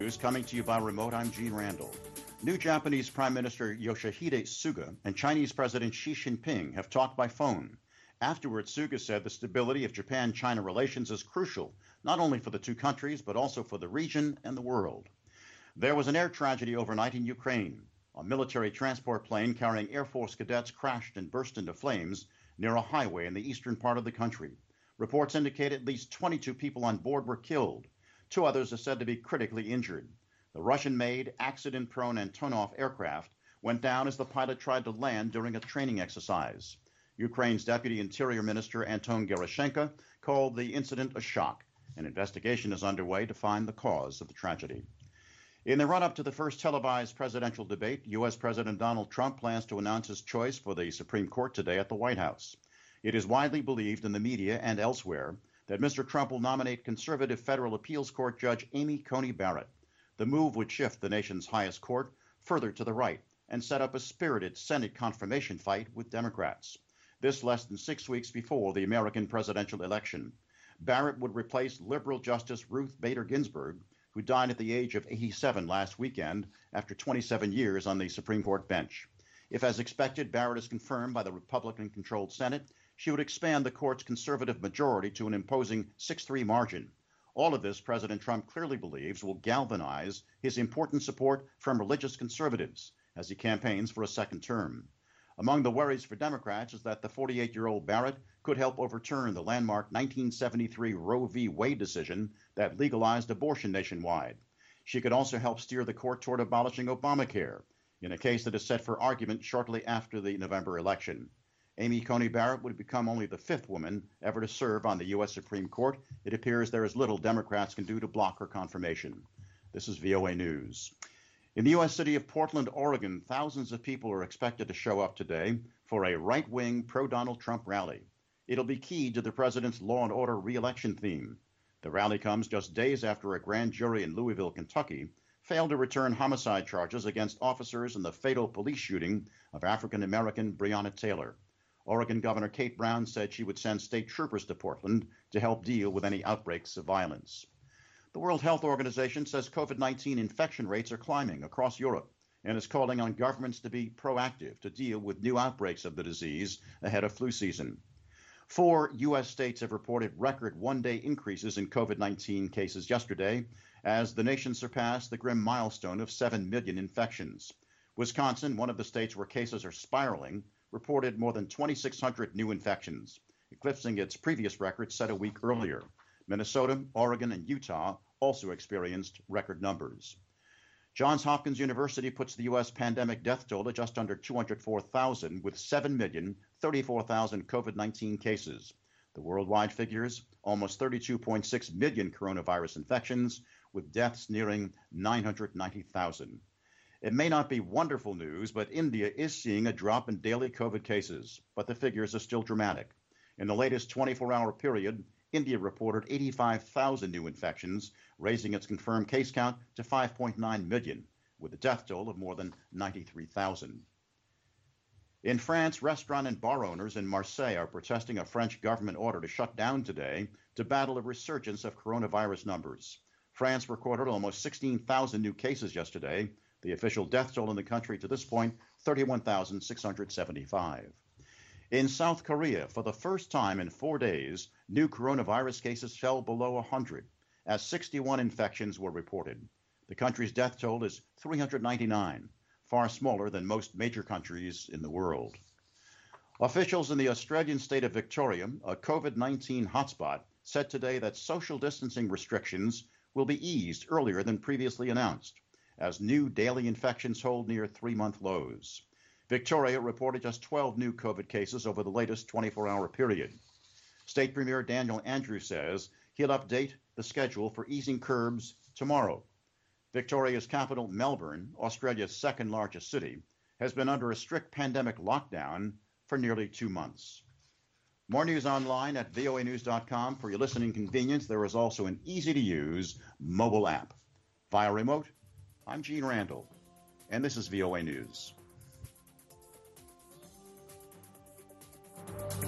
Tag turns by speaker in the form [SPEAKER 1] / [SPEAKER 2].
[SPEAKER 1] News coming to you by remote. I'm Gene Randall. New Japanese Prime Minister Yoshihide Suga and Chinese President Xi Jinping have talked by phone. Afterwards, Suga said the stability of Japan-China relations is crucial, not only for the two countries, but also for the region and the world. There was an air tragedy overnight in Ukraine. A military transport plane carrying Air Force cadets crashed and burst into flames near a highway in the eastern part of the country. Reports indicate at least 22 people on board were killed. Two others are said to be critically injured. The Russian-made, accident-prone Antonov aircraft went down as the pilot tried to land during a training exercise. Ukraine's Deputy Interior Minister Anton Gerashenko called the incident a shock. An investigation is underway to find the cause of the tragedy. In the run-up to the first televised presidential debate, U.S. President Donald Trump plans to announce his choice for the Supreme Court today at the White House. It is widely believed in the media and elsewhere that Mr. Trump will nominate conservative federal appeals court judge Amy Coney Barrett. The move would shift the nation's highest court further to the right and set up a spirited Senate confirmation fight with Democrats. This less than 6 weeks before the American presidential election. Barrett would replace liberal Justice Ruth Bader Ginsburg, who died at the age of 87 last weekend after 27 years on the Supreme Court bench. If, as expected, Barrett is confirmed by the Republican-controlled Senate, she would expand the court's conservative majority to an imposing 6-3 margin. All of this, President Trump clearly believes, will galvanize his important support from religious conservatives as he campaigns for a second term. Among the worries for Democrats is that the 48-year-old Barrett could help overturn the landmark 1973 Roe v. Wade decision that legalized abortion nationwide. She could also help steer the court toward abolishing Obamacare, in a case that is set for argument shortly after the November election. Amy Coney Barrett would become only the fifth woman ever to serve on the U.S. Supreme Court. It appears there is little Democrats can do to block her confirmation. This is VOA News. In the U.S. city of Portland, Oregon, thousands of people are expected to show up today for a right-wing pro-Donald Trump rally. It'll be keyed to the president's law and order re-election theme. The rally comes just days after a grand jury in Louisville, Kentucky, failed to return homicide charges against officers in the fatal police shooting of African-American Breonna Taylor. Oregon Governor Kate Brown said she would send state troopers to Portland to help deal with any outbreaks of violence. The World Health Organization says COVID-19 infection rates are climbing across Europe and is calling on governments to be proactive to deal with new outbreaks of the disease ahead of flu season. 4 U.S. states have reported record one-day increases in COVID-19 cases yesterday as the nation surpassed the grim milestone of 7 million infections. Wisconsin, one of the states where cases are spiraling, reported more than 2,600 new infections, eclipsing its previous record set a week earlier. Minnesota, Oregon, and Utah also experienced record numbers. Johns Hopkins University puts the U.S. pandemic death toll at just under 204,000, with 7,034,000 COVID-19 cases. The worldwide figures, almost 32.6 million coronavirus infections, with deaths nearing 990,000. It may not be wonderful news, but India is seeing a drop in daily COVID cases, but the figures are still dramatic. In the latest 24-hour period, India reported 85,000 new infections, raising its confirmed case count to 5.9 million, with a death toll of more than 93,000. In France, restaurant and bar owners in Marseille are protesting a French government order to shut down today to battle a resurgence of coronavirus numbers. France recorded almost 16,000 new cases yesterday. The official death toll in the country to this point, 31,675. In South Korea, for the first time in 4 days, new coronavirus cases fell below 100, as 61 infections were reported. The country's death toll is 399, far smaller than most major countries in the world. Officials in the Australian state of Victoria, a COVID-19 hotspot, said today that social distancing restrictions will be eased earlier than previously announced, as new daily infections hold near 3-month lows. Victoria reported just 12 new COVID cases over the latest 24-hour period. State Premier Daniel Andrews says he'll update the schedule for easing curbs tomorrow. Victoria's capital, Melbourne, Australia's second largest city, has been under a strict pandemic lockdown for nearly 2 months. More news online at voanews.com. For your listening convenience, there is also an easy-to-use mobile app. Via remote, I'm Gene Randall, and this is VOA News.